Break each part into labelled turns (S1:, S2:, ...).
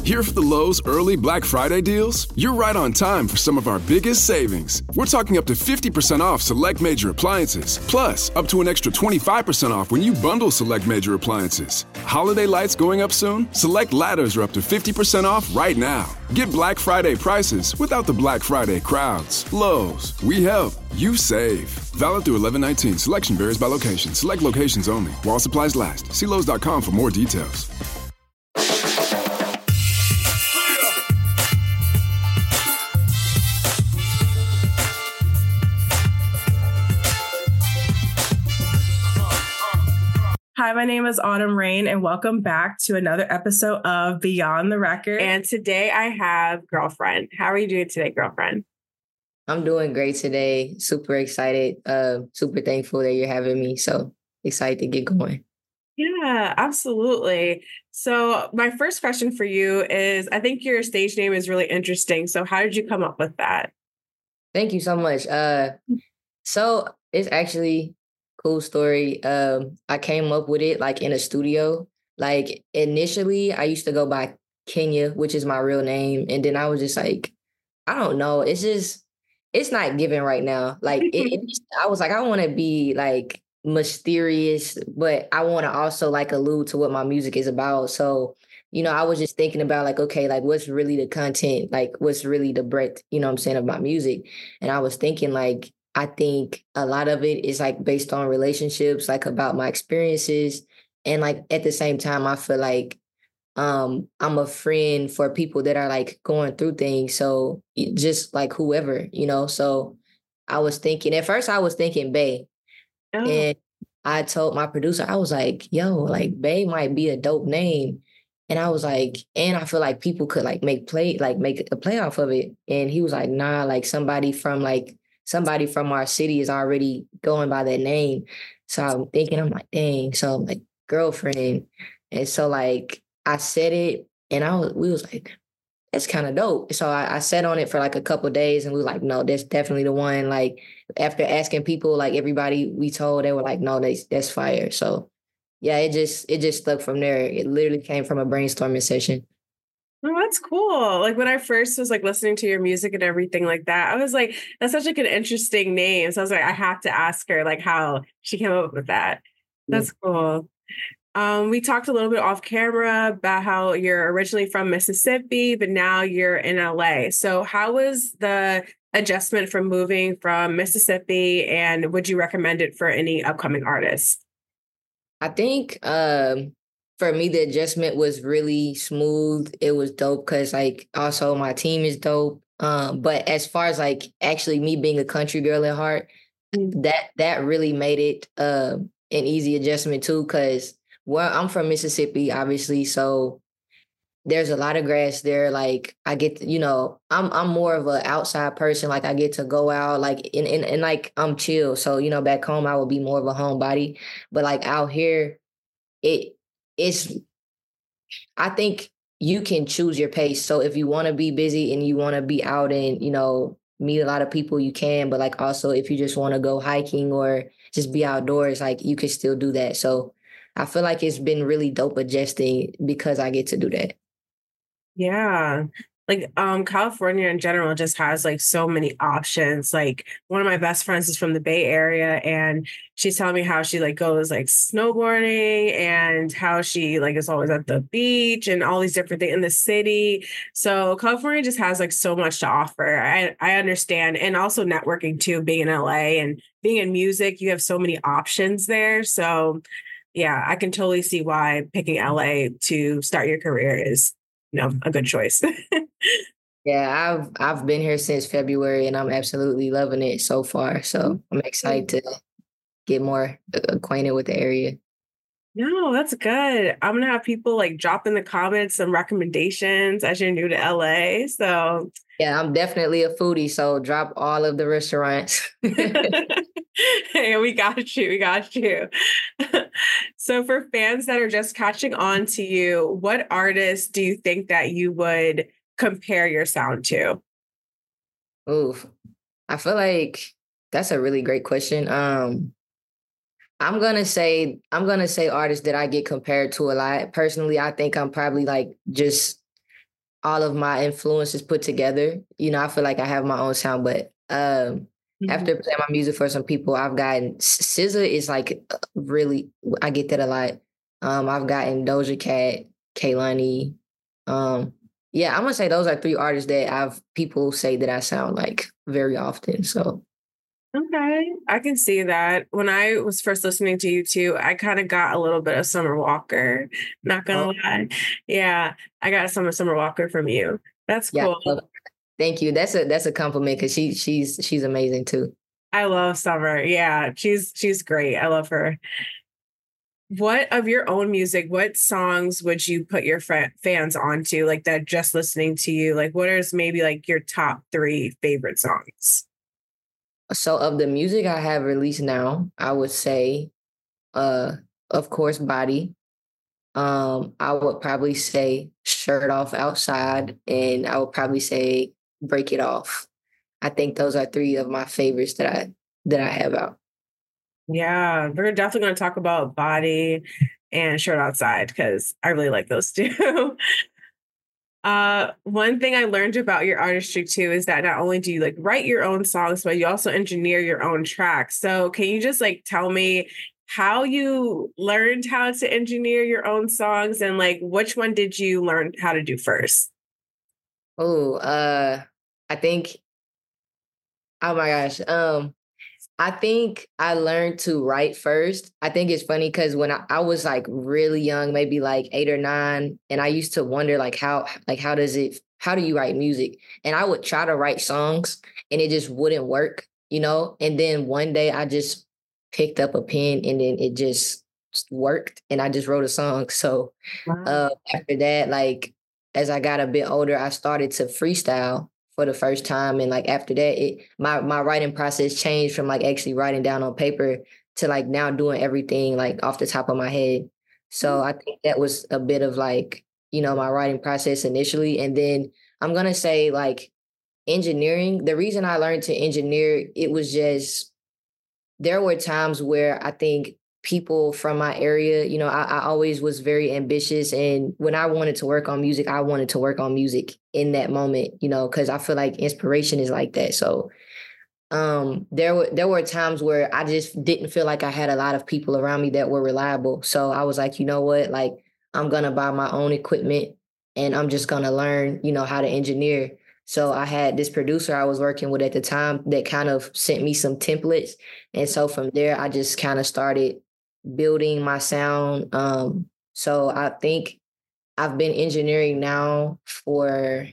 S1: Here for the Lowe's early Black Friday deals? You're right on time for some of our biggest savings. We're talking up to 50% off select major appliances, plus up to an extra 25% off when you bundle select major appliances. Holiday lights going up soon? Select ladders are up to 50% off right now. Get Black Friday prices without the Black Friday crowds. Lowe's, we help, you save. Valid through 11/19. Selection varies by location. Select locations only. While supplies last. See Lowe's.com for more details.
S2: Hi, my name is Autumn Rain, and welcome back to another episode of Beyond the Record.
S3: And today I have Girlfriend. How are you doing today, Girlfriend?
S4: I'm doing great today. Super excited. Super thankful that you're having me. So excited to get going.
S3: Yeah, absolutely. So my first question for you is, I think your stage name is really interesting. So how did you come up with that?
S4: Thank you so much. So it's actually cool story. I came up with it like in a studio. Like initially I used to go by Kenya, which is my real name. And then I was just like, I don't know. It's not given right now. Like I was like, I want to be like mysterious, but I want to also like allude to what my music is about. So, I was just thinking about like, okay, like what's really the content? Like what's really the breadth, what I'm saying, of my music. And I was thinking like, I think a lot of it is like based on relationships, like about my experiences. And like at the same time, I feel like I'm a friend for people that are like going through things. So just like whoever, so I was thinking, at first I was thinking Bay. Oh. And I told my producer, I was like, yo, like Bay might be a dope name. And I was like, and I feel like people could like make a play off of it. And he was like, nah, like somebody from our city is already going by that name. So I'm thinking, I'm like, dang. So I'm like, Girlfriend. And so like I said it and we was like, that's kind of dope. So I sat on it for like a couple of days and we were like, no, that's definitely the one. Like after asking people, like everybody we told, they were like, no, that's fire. So yeah, it just stuck from there. It literally came from a brainstorming session.
S3: Oh, that's cool. Like when I first was like listening to your music and everything like that, I was like, that's such like an interesting name. So I was like, I have to ask her like how she came up with that. That's cool. We talked a little bit off camera about how you're originally from Mississippi, but now you're in LA. So how was the adjustment from moving from Mississippi, and would you recommend it for any upcoming artists?
S4: I think for me, the adjustment was really smooth. It was dope because like also my team is dope. But as far as like actually me being a country girl at heart, that really made it an easy adjustment too. Because I'm from Mississippi, obviously, so there's a lot of grass there. Like I get, I'm more of an outside person. Like I get to go out, like and like I'm chill. So back home I would be more of a homebody, but like out here, it's. I think you can choose your pace. So if you want to be busy and you want to be out and meet a lot of people, you can. But like also if you just want to go hiking or just be outdoors, like you can still do that. So I feel like it's been really dope adjusting because I get to do that.
S3: Yeah. Like California in general just has like so many options. Like one of my best friends is from the Bay Area and she's telling me how she like goes like snowboarding and how she like is always at the beach and all these different things in the city. So California just has like so much to offer. I understand. And also networking too, being in LA and being in music, you have so many options there. So yeah, I can totally see why picking LA to start your career is a good choice.
S4: Yeah, I've been here since February and I'm absolutely loving it so far. So I'm excited to get more acquainted with the area.
S3: No, that's good. I'm going to have people like drop in the comments some recommendations as you're new to LA. So
S4: yeah, I'm definitely a foodie. So drop all of the restaurants.
S3: Hey, we got you. We got you. So for fans that are just catching on to you, what artists do you think that you would compare your sound to?
S4: Oof. I feel like that's a really great question. I'm gonna say artists that I get compared to a lot. Personally, I think I'm probably like just all of my influences put together. I feel like I have my own sound, but after playing my music for some people, I've gotten SZA is like really, I get that a lot. I've gotten Doja Cat, Kehlani. Yeah, I'm gonna say those are 3 artists that people say that I sound like very often. So
S3: okay, I can see that. When I was first listening to you too, I kind of got a little bit of Summer Walker. Not gonna lie, yeah, I got some Summer Walker from you. That's cool.
S4: Yeah, thank you. That's a compliment because she's amazing too.
S3: I love Summer. Yeah, she's great. I love her. What of your own music, what songs would you put your fans onto, like that just listening to you? Like, what is maybe like your top 3 favorite songs?
S4: So of the music I have released now, I would say, of course, Body. I would probably say Shirt Off Outside, and I would probably say Break It Off. I think those are 3 of my favorites that I have out.
S3: Yeah, we're definitely going to talk about Body and Shirt Outside because I really like those 2. One thing I learned about your artistry too is that not only do you like write your own songs, but you also engineer your own tracks. So can you just like tell me how you learned how to engineer your own songs and like which one did you learn how to do first?
S4: Oh, I think, oh my gosh. I think I learned to write first. I think it's funny because when I was like really young, maybe like 8 or 9, and I used to wonder how do you write music? And I would try to write songs and it just wouldn't work, And then one day I just picked up a pen and then it just worked and I just wrote a song. So after that, like as I got a bit older, I started to freestyle for the first time. And like after that, my writing process changed from like actually writing down on paper to like now doing everything like off the top of my head. So I think that was a bit of like, my writing process initially. And then I'm going to say like engineering. The reason I learned to engineer, it was just, there were times where I think people from my area, I always was very ambitious. And when I wanted to work on music, I wanted to work on music in that moment, because I feel like inspiration is like that. So there were times where I just didn't feel like I had a lot of people around me that were reliable. So I was like, you know what, like I'm going to buy my own equipment and I'm just going to learn, how to engineer. So I had this producer I was working with at the time that kind of sent me some templates. And so from there, I just kind of started building my sound. So I think I've been engineering now for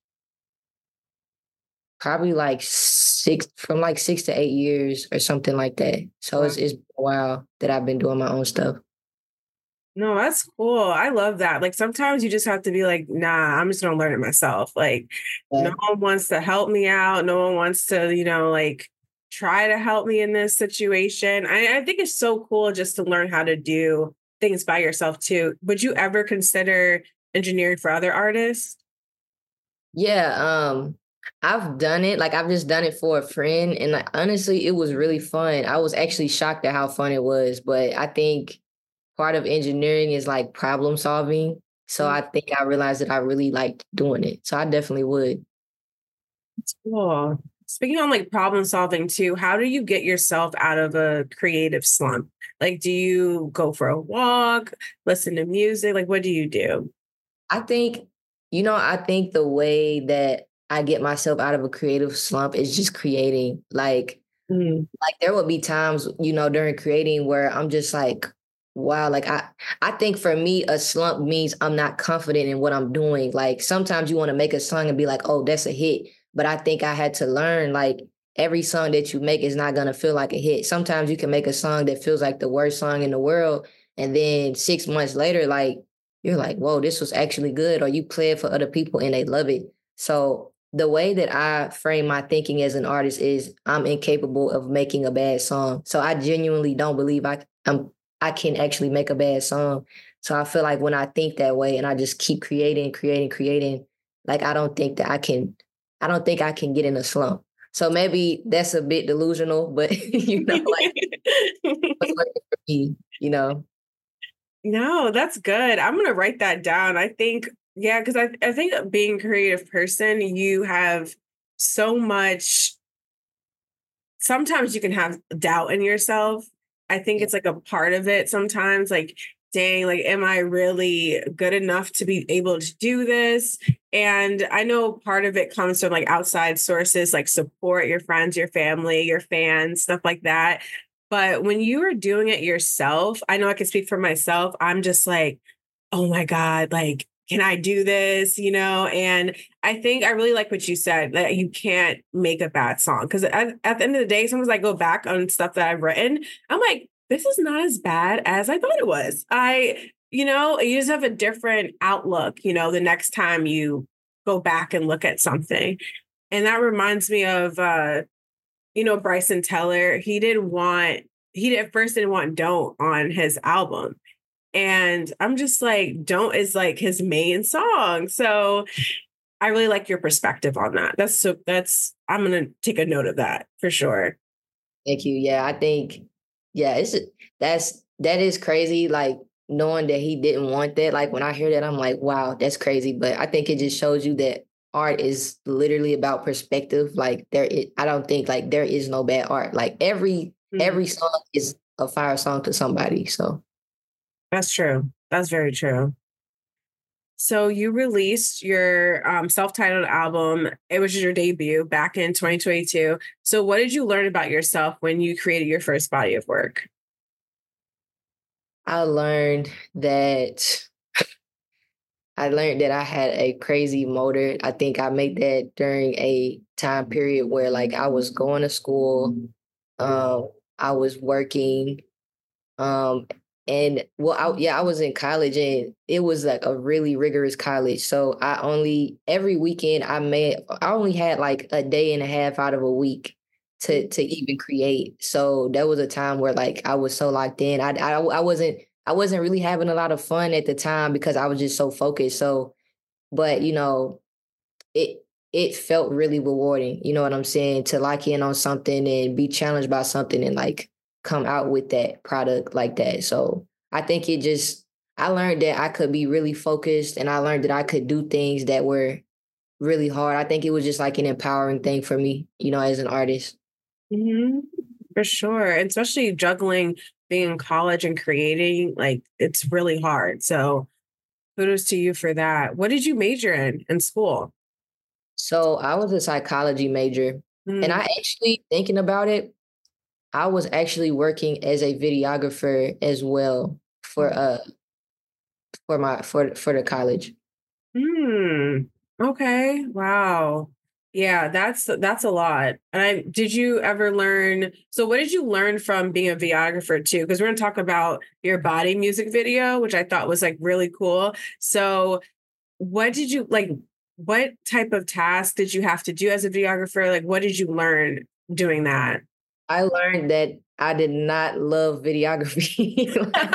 S4: probably like 6 to 8 years or something like that. So it's been a while that I've been doing my own stuff.
S3: No, that's cool. I love that. Like sometimes you just have to be like, nah, I'm just gonna learn it myself. Like no one wants to help me out. No one wants to, like try to help me in this situation. I think it's so cool just to learn how to do things by yourself too. Would you ever consider engineering for other artists?
S4: Yeah, I've done it. Like I've just done it for a friend. And like honestly, it was really fun. I was actually shocked at how fun it was. But I think part of engineering is like problem solving. So I think I realized that I really liked doing it. So I definitely would.
S3: That's cool. Speaking on like problem solving too, how do you get yourself out of a creative slump? Like, do you go for a walk, listen to music? Like, what do you do?
S4: I think, I think the way that I get myself out of a creative slump is just creating. Like there will be times, during creating where I'm just like, wow, like I think for me, a slump means I'm not confident in what I'm doing. Like sometimes you want to make a song and be like, oh, that's a hit. But I think I had to learn like every song that you make is not going to feel like a hit. Sometimes you can make a song that feels like the worst song in the world. And then 6 months later, like you're like, whoa, this was actually good. Or you play it for other people and they love it. So the way that I frame my thinking as an artist is I'm incapable of making a bad song. So I genuinely don't believe I can actually make a bad song. So I feel like when I think that way and I just keep creating, like I don't think I can get in a slump. So maybe that's a bit delusional, but like it's working for me,
S3: No, that's good. I'm going to write that down. I think Yeah, because I think being a creative person, you have so much, sometimes you can have doubt in yourself. I think
S4: Yeah.
S3: it's like a part of it sometimes, like, dang, like, am I really good enough to be able to do this? And I know part of it comes from like outside sources, like support, your friends, your family, your fans, stuff like that. But when you are doing it yourself, I know I can speak for myself. I'm just like, oh my God, like, can I do this? And I think I really like what you said, that you can't make a bad song. Because at the end of the day, sometimes I go back on stuff that I've written. I'm like, this is not as bad as I thought it was. You just have a different outlook, the next time you go back and look at something. And that reminds me of, Bryson Tiller. He at first didn't want Don't on his album. And I'm just like, Don't is like his main song. So I really like your perspective on that. I'm going to take a note of that for sure.
S4: Thank you. Yeah, I think, yeah, that is crazy. Like knowing that he didn't want that. Like when I hear that, I'm like, wow, that's crazy. But I think it just shows you that art is literally about perspective. Like I don't think like there is no bad art. Like every song is a fire song to somebody. So
S3: That's true. That's very true. So you released your self-titled album. It was your debut back in 2022. So what did you learn about yourself when you created your first body of work?
S4: I learned that I had a crazy motor. I think I made that during a time period where like I was going to school, I was working, um, and I was in college and it was like a really rigorous college. So every weekend I only had like a day and a half out of a week to even create. So there was a time where like I was so locked in. I wasn't really having a lot of fun at the time because I was just so focused. So, but it it felt really rewarding. You know what I'm saying? To lock in on something and be challenged by something and like come out with that product like that. So I think I learned that I could be really focused and I learned that I could do things that were really hard. I think it was just like an empowering thing for me, as an artist.
S3: Mm-hmm. For sure. And especially juggling being in college and creating, like it's really hard. So kudos to you for that. What did you major in school?
S4: So I was a psychology major and
S3: Mm.
S4: I actually thinking about it, I was actually working as a videographer as well for the college.
S3: Hmm. Okay. Wow. Yeah, that's a lot. And did you ever learn? So what did you learn from being a videographer too? Because we're gonna talk about your body music video, which I thought was like really cool. So what did you like? What type of task did you have to do as a videographer? Like, what did you learn doing that?
S4: I learned that I did not love videography.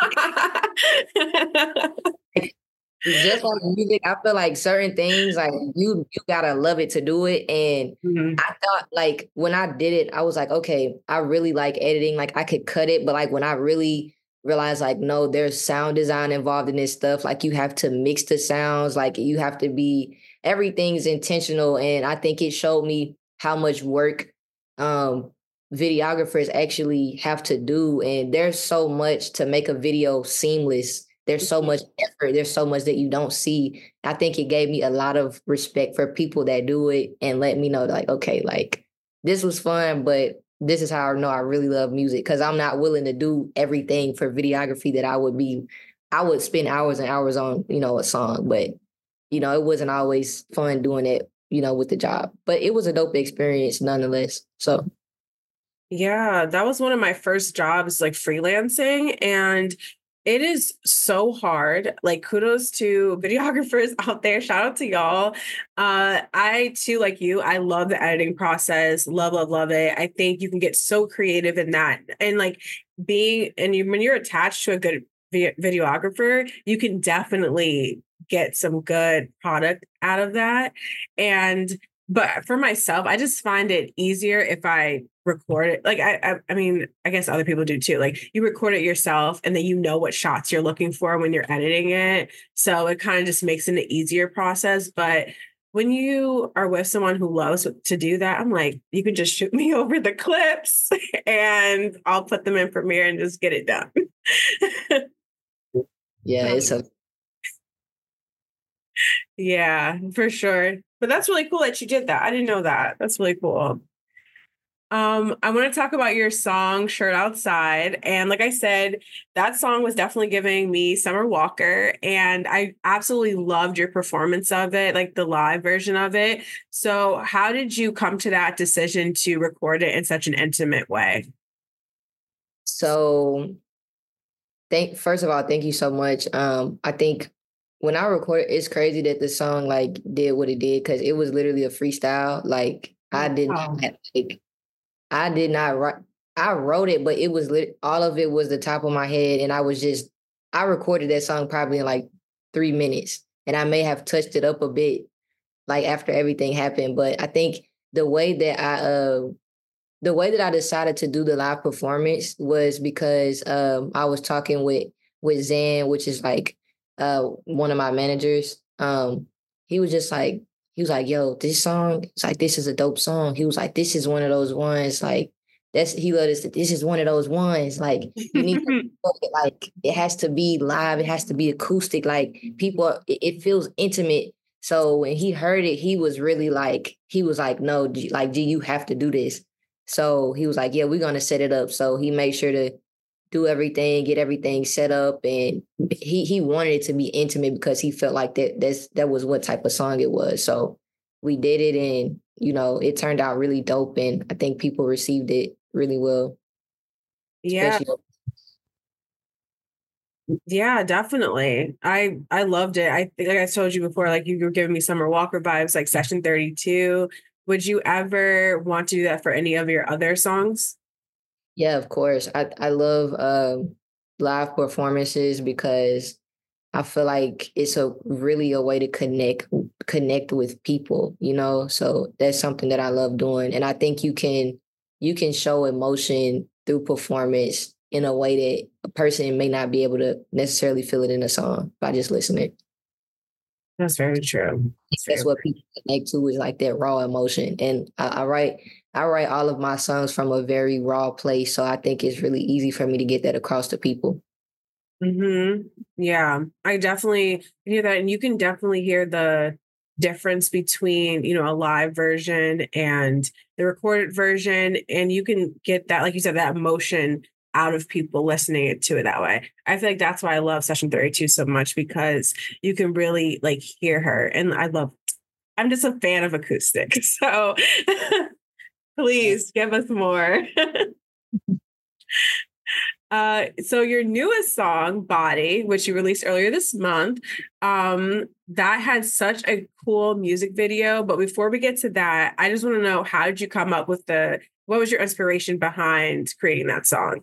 S4: Just like music, I feel like certain things, like you gotta love it to do it. And
S3: Mhm.
S4: I thought like when I did it, I was like, okay, I really like editing. Like I could cut it, but like when I really realized like, no, there's sound design involved in this stuff. Like you have to mix the sounds, like you have to everything's intentional. And I think it showed me how much work um videographers actually have to do. And there's so much to make a video seamless. There's so much effort. There's so much that you don't see. I think it gave me a lot of respect for people that do it and let me know like, okay, like this was fun, but this is how I know I really love music because I'm not willing to do everything for videography that I would spend hours and hours on, a song, but it wasn't always fun doing it, with the job, but it was a dope experience nonetheless. So
S3: Yeah, that was one of my first jobs, like freelancing. And it is so hard. Like, kudos to videographers out there. Shout out to y'all. I too, like you, I love the editing process. Love, love, love it. I think you can get so creative in that. And like when you're attached to a good videographer, you can definitely get some good product out of that. And But for myself, I just find it easier if I record it. Like I mean, I guess other people do too. Like you record it yourself and then you know what shots you're looking for when you're editing it. So it kind of just makes it an easier process. But when you are with someone who loves to do that, I'm like, you can just shoot me over the clips and I'll put them in Premiere and just get it done.
S4: Yeah, it's a
S3: Yeah, for sure. But that's really cool that you did that. I didn't know that. That's really cool. I want to talk about your song Shirt Outside. And like I said, that song was definitely giving me Summer Walker. And I absolutely loved your performance of it, like the live version of it. So how did you come to that decision to record it in such an intimate way?
S4: so first of all, thank you so much. I think when I recorded, it's crazy that the song like did what it did because it was literally a freestyle. Like
S3: Wow.
S4: I did not write. I wrote it, but it was all of it was the top of my head, and I recorded that song probably in like 3 minutes, and I may have touched it up a bit, like after everything happened. But I think the way that I decided to do the live performance was because I was talking with Zan, which is like one of my managers. He was just like, he was like, yo, this song, it's like, this is a dope song. He was like, this is one of those ones, like, he let us, this is one of those ones, like, you need to, like, it has to be live, it has to be acoustic, like, it feels intimate. So when he heard it, he was really like, no, do you have to do this? So he was like, yeah, we're going to set it up. So he made sure to do everything, get everything set up. And he wanted it to be intimate because he felt like that was what type of song it was. So we did it and, it turned out really dope. And I think people received it really well.
S3: Yeah.
S4: Especially.
S3: Yeah, definitely. I loved it. I think, like I told you before, like you were giving me Summer Walker vibes, like Session 32. Would you ever want to do that for any of your other songs?
S4: Yeah, of course. I love live performances because I feel like it's really a way to connect with people, So that's something that I love doing. And I think you can show emotion through performance in a way that a person may not be able to necessarily feel it in a song by just listening.
S3: That's very true.
S4: That's what people connect to is like that raw emotion. And I write all of my songs from a very raw place. So I think it's really easy for me to get that across to people.
S3: Yeah, I definitely hear that. And you can definitely hear the difference between, a live version and the recorded version. And you can get that, like you said, that emotion out of people listening to it that way. I feel like that's why I love Session 32 so much because you can really like hear her. And I'm just a fan of acoustic. So please give us more. So your newest song, Body, which you released earlier this month, that had such a cool music video. But before we get to that, I just want to know, how did you come up with what was your inspiration behind creating that song?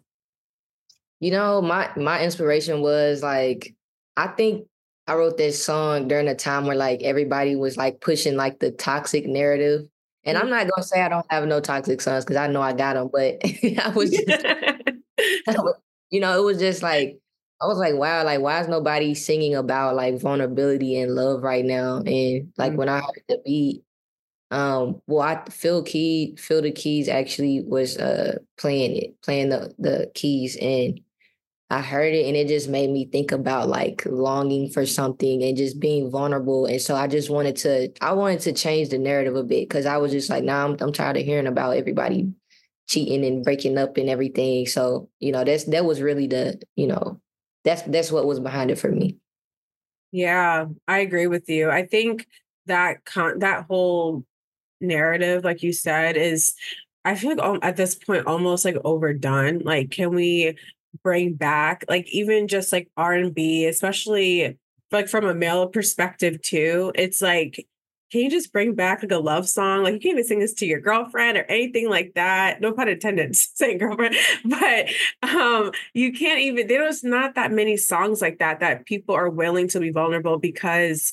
S4: My inspiration was like, I think I wrote this song during a time where like everybody was like pushing like the toxic narrative. And I'm not going to say I don't have no toxic sons because I know I got them, but I was just, it was just like, I was like, wow, like, why is nobody singing about like vulnerability and love right now? And like when I heard the beat, Phil the Keys actually was playing the keys, and I heard it and it just made me think about like longing for something and just being vulnerable. And so I just wanted to change the narrative a bit because I was just like, nah, I'm tired of hearing about everybody cheating and breaking up and everything. So, that was really that's what was behind it for me.
S3: Yeah, I agree with you. I think that whole narrative, like you said, is, I feel like at this point almost like overdone. Like, can we bring back like even just like R&B, especially like from a male perspective too? It's like, can you just bring back like a love song? Like you can't even sing this to your girlfriend or anything like that. No pun intended, saying girlfriend, but you can't even. There's not that many songs like that people are willing to be vulnerable because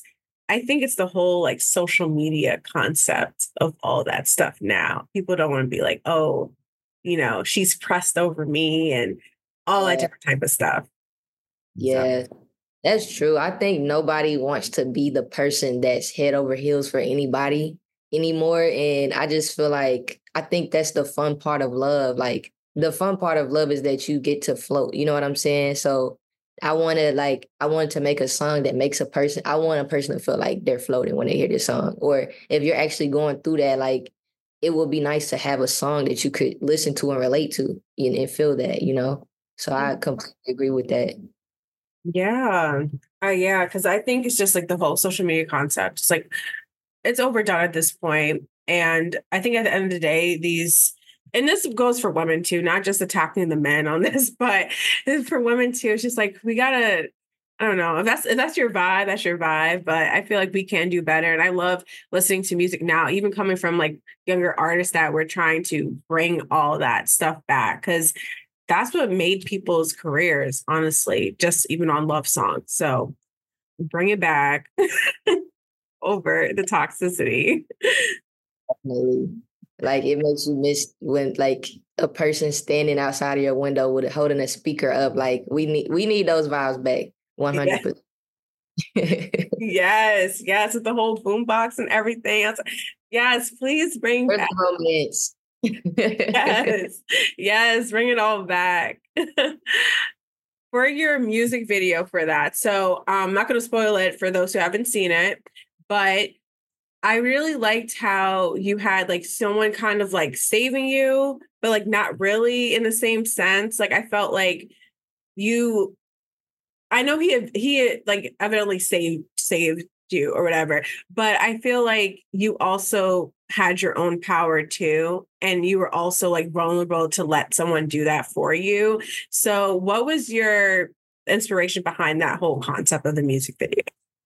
S3: I think it's the whole like social media concept of all that stuff now. People don't want to be like, oh, she's pressed over me and all that
S4: Yeah.
S3: different type of stuff.
S4: Yeah, that's true. I think nobody wants to be the person that's head over heels for anybody anymore. And I just feel like I think that's the fun part of love. Like the fun part of love is that you get to float. You know what I'm saying? So I wanted to make a song that makes I want a person to feel like they're floating when they hear this song. Or if you're actually going through that, like it would be nice to have a song that you could listen to and relate to and feel that, So I completely agree with that.
S3: Yeah. Yeah. Because I think it's just like the whole social media concept. It's like, it's overdone at this point. And I think at the end of the day, and this goes for women too, not just attacking the men on this, but for women too. It's just like, we gotta, I don't know, if that's your vibe, that's your vibe. But I feel like we can do better. And I love listening to music now, even coming from like younger artists that we're trying to bring all that stuff back. Because that's what made people's careers, honestly, just even on love songs. So bring it back over the toxicity.
S4: Definitely. Like it makes you miss when like a person standing outside of your window with holding a speaker up. Like we need those vibes back. 100%.
S3: Yes, with the whole boombox and everything. Yes, please bring back
S4: romance.
S3: Yes, bring it all back. For your music video for that. So I'm not going to spoil it for those who haven't seen it, but I really liked how you had like someone kind of like saving you, but like not really in the same sense. Like I felt like I know he had like evidently saved you or whatever, but I feel like you also had your own power too. And you were also like vulnerable to let someone do that for you. So what was your inspiration behind that whole concept of the music video?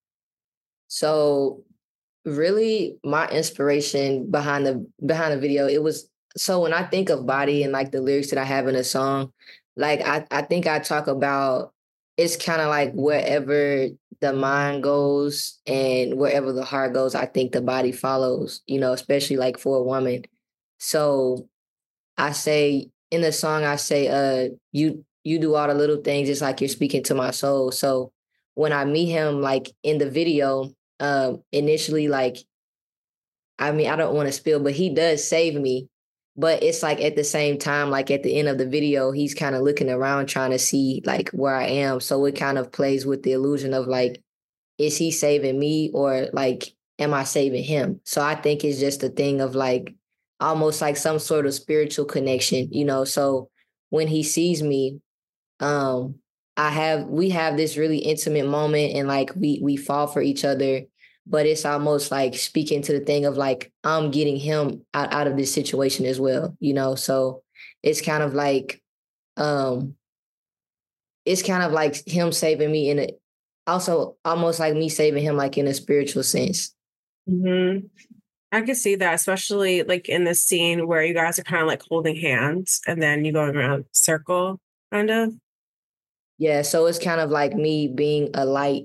S4: So really my inspiration behind the video, it was, so when I think of Body and like the lyrics that I have in a song, like I think I talk about, it's kind of like wherever the mind goes and wherever the heart goes, I think the body follows, especially like for a woman. So I say in the song, you do all the little things. It's like you're speaking to my soul. So when I meet him, like in the video, initially, like, I mean, I don't want to spill, but he does save me. But it's like at the same time, like at the end of the video, he's kind of looking around trying to see like where I am. So it kind of plays with the illusion of like, is he saving me or like, am I saving him? So I think it's just a thing of like, almost like some sort of spiritual connection, So when he sees me, we have this really intimate moment and like we fall for each other. But it's almost like speaking to the thing of like, I'm getting him out of this situation as well, So it's kind of like, him saving me also almost like me saving him, like in a spiritual sense.
S3: Mm-hmm. I could see that, especially like in this scene where you guys are kind of like holding hands and then you're going around a circle, kind of.
S4: Yeah. So it's kind of like me being a light,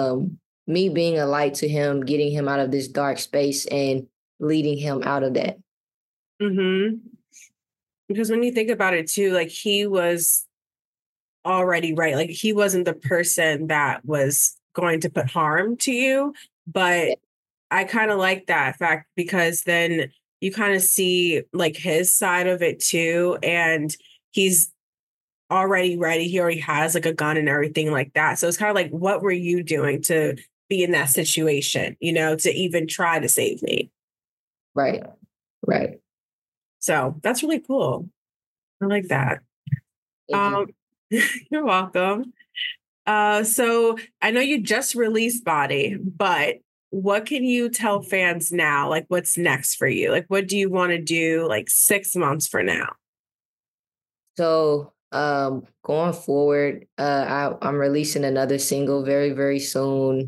S4: to him, getting him out of this dark space and leading him out of that.
S3: Mm-hmm. Because when you think about it too, like he was already right. Like he wasn't the person that was going to put harm to you. But I kind of like that fact because then you kind of see like his side of it too. And he's already ready. He already has like a gun and everything like that. So it's kind of like, what were you doing to be in that situation, to even try to save me?
S4: Right.
S3: So that's really cool. I like that. You're welcome. So I know you just released Body, but what can you tell fans now? Like what's next for you? Like what do you want to do like 6 months from now?
S4: So going forward, I'm releasing another single very, very soon.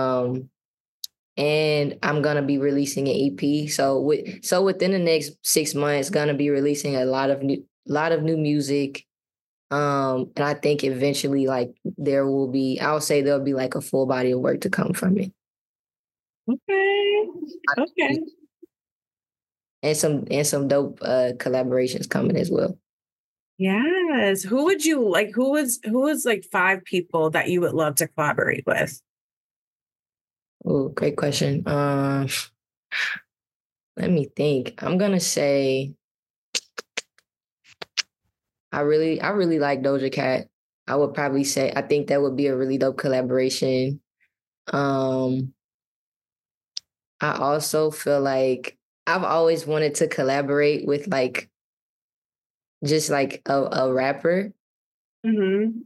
S4: And I'm gonna be releasing an EP. So within the next 6 months, gonna be releasing a lot of new music. And I think eventually, like there'll be like a full body of work to come from it.
S3: Okay. Okay.
S4: And some dope collaborations coming as well.
S3: Yes. Who would you like? Who was like 5 people that you would love to collaborate with?
S4: Oh, great question. Let me think. I'm gonna say I really like Doja Cat. I would probably say I think that would be a really dope collaboration. Um, I also feel like I've always wanted to collaborate with like just like a rapper.
S3: Mm-hmm.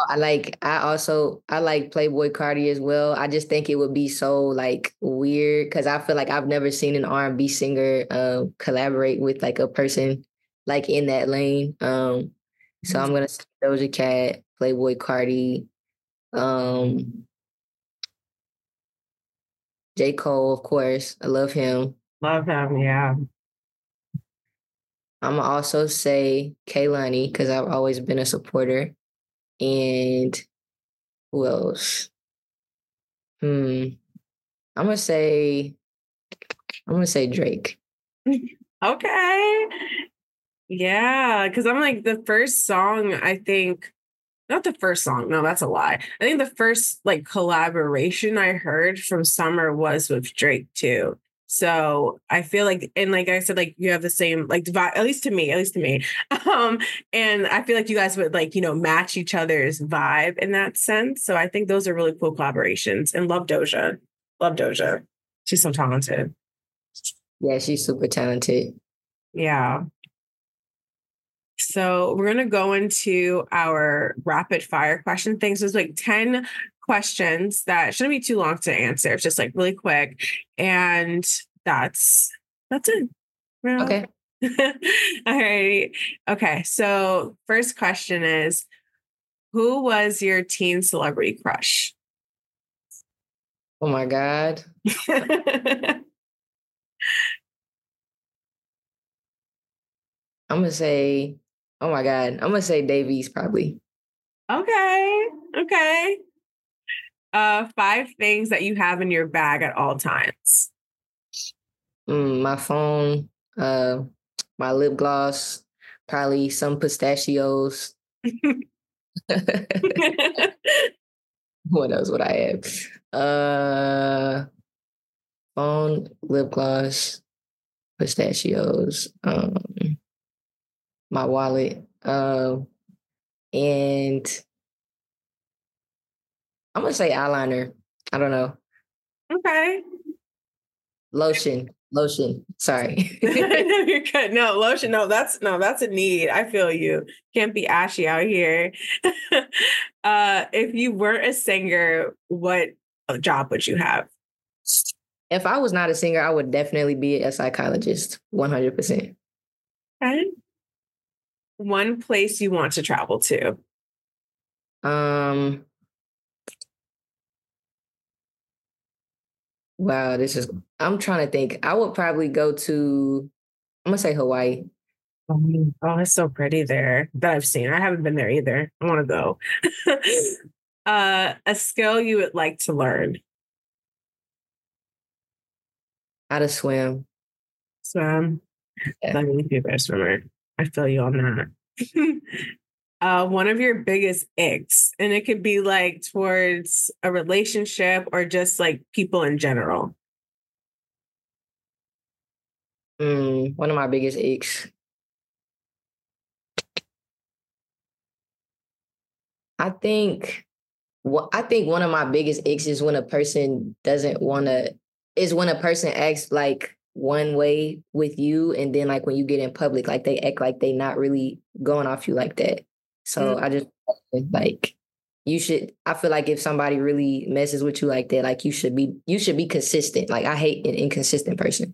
S4: I like Playboy Cardi as well. I just think it would be so like weird because I feel like I've never seen an R&B singer collaborate with like a person like in that lane. So I'm gonna say Doja Cat, Playboy Cardi, um, J. Cole, of course. I love him.
S3: Love him. Yeah.
S4: I'm gonna also say Kehlani because I've always been a supporter. And who else? I'm gonna say Drake.
S3: Okay. Yeah, because I'm like the first song, I think, not the first song, no, that's a lie. I think the first like collaboration I heard from Summer was with Drake too. So I feel like, and like I said, like you have the same like vibe, at least to me. Um, and I feel like you guys would like, match each other's vibe in that sense. So I think those are really cool collaborations and love Doja. Love Doja. She's so talented.
S4: Yeah, she's super talented.
S3: Yeah. So we're going to go into our rapid fire question thing. So it's like 10 questions that shouldn't be too long to answer. It's just like really quick. And that's it.
S4: Okay.
S3: All right. Okay. So first question is, who was your teen celebrity crush?
S4: Oh my God. I'm gonna say, oh my God. I'm gonna say Davies probably.
S3: Okay. Okay. 5 things that you have in your bag at all times.
S4: My phone, my lip gloss, probably some pistachios. What else would I have? Phone, lip gloss, pistachios, my wallet, and I'm gonna say eyeliner. I don't know.
S3: Okay.
S4: Lotion. Sorry.
S3: You're good. No, lotion. No, that's a need. I feel you. Can't be ashy out here. If you weren't a singer, what job would you have?
S4: If I was not a singer, I would definitely be a psychologist, 100%.
S3: Okay. One place you want to travel to?
S4: Wow, I'm trying to think. I would probably go to, I'm gonna say Hawaii.
S3: Oh, it's so pretty there that I've seen. I haven't been there either. I want to go. A skill you would like to learn?
S4: How to swim.
S3: Swim.
S4: Yeah.
S3: Let me be a better swimmer. I feel you on that. One of your biggest icks, and it could be like towards a relationship or just like people in general.
S4: One of my biggest icks. I think one of my biggest icks is when a person when a person acts like one way with you, and then like when you get in public, like they act like they not really going off you like that. So I just like I feel like if somebody really messes with you like that, like you should be consistent. Like I hate an inconsistent person.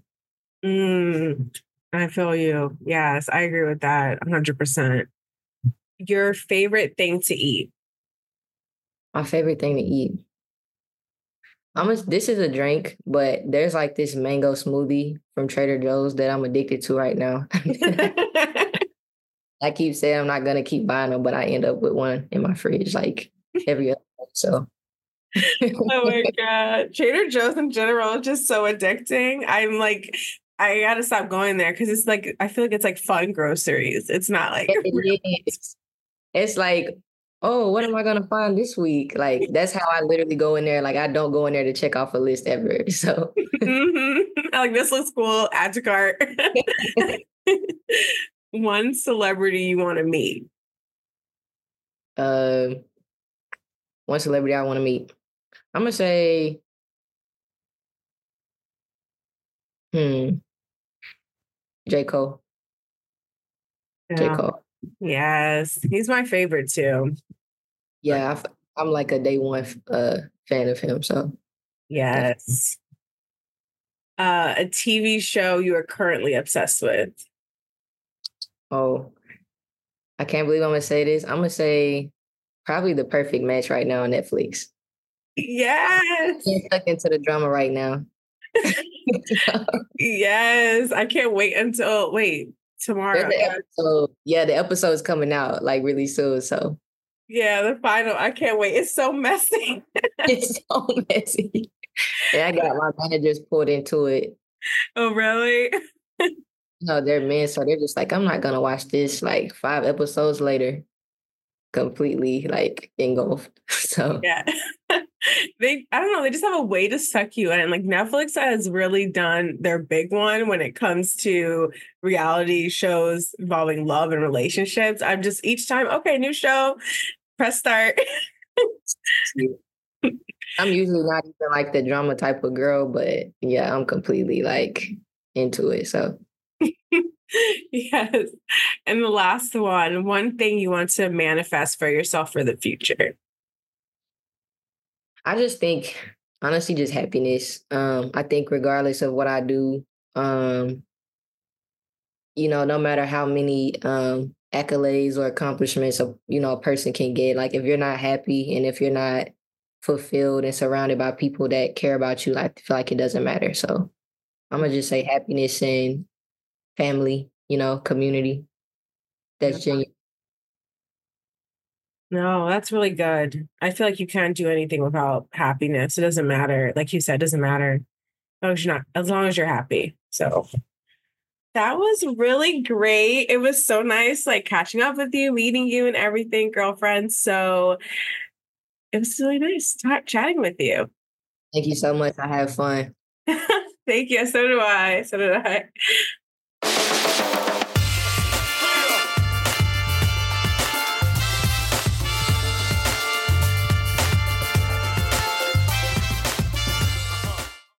S3: I feel you. Yes, I agree with that 100%. Your favorite thing to eat?
S4: My favorite thing to eat. This is a drink, but there's like this mango smoothie from Trader Joe's that I'm addicted to right now. I keep saying I'm not gonna keep buying them, but I end up with one in my fridge like every other day. So
S3: Oh my God. Trader Joe's in general is just so addicting. I'm like, I gotta stop going there because it's like, I feel like it's like fun groceries. It's not like,
S4: It is. It's like, oh, what am I gonna find this week? Like that's how I literally go in there. Like I don't go in there to check off a list ever. So
S3: Like this looks cool, add to cart. One celebrity you want to meet.
S4: one celebrity I want to meet. I'm gonna say, J. Cole. J.
S3: Yeah.
S4: Cole.
S3: Yes, he's my favorite too.
S4: Yeah, I'm like a day one fan of him. So
S3: Yes. A TV show you are currently obsessed with.
S4: oh, I can't believe I'm gonna say this. I'm gonna say probably The Perfect Match right now on Netflix.
S3: Yes.
S4: I'm stuck into the drama right now.
S3: Yes. I can't wait until tomorrow.
S4: The episode's coming out like really soon. So
S3: Yeah, the final. I can't wait. It's so messy.
S4: it's so messy. And I got my managers pulled into it.
S3: Oh, really?
S4: They're men, so they're just like, I'm not gonna watch this. Like 5 episodes later, completely like engulfed. So
S3: Yeah. I don't know, they just have a way to suck you in. Like Netflix has really done their big one when it comes to reality shows involving love and relationships. I'm just each time, okay, new show, press start.
S4: I'm usually not even like the drama type of girl, but yeah, I'm completely like into it. So
S3: Yes. And the last one thing you want to manifest for yourself for the future.
S4: I just think honestly just happiness. I think regardless of what I do, no matter how many accolades or accomplishments a person can get, like if you're not happy and if you're not fulfilled and surrounded by people that care about you, I feel like it doesn't matter. So I'm gonna just say happiness and family, community. That's genuine.
S3: No, that's really good. I feel like you can't do anything without happiness. It doesn't matter. Like you said, it doesn't matter as long as you're happy. So that was really great. It was so nice, like catching up with you, meeting you and everything, girlfriend. So it was really nice chatting with you.
S4: Thank you so much. I had fun.
S3: Thank you. So do I.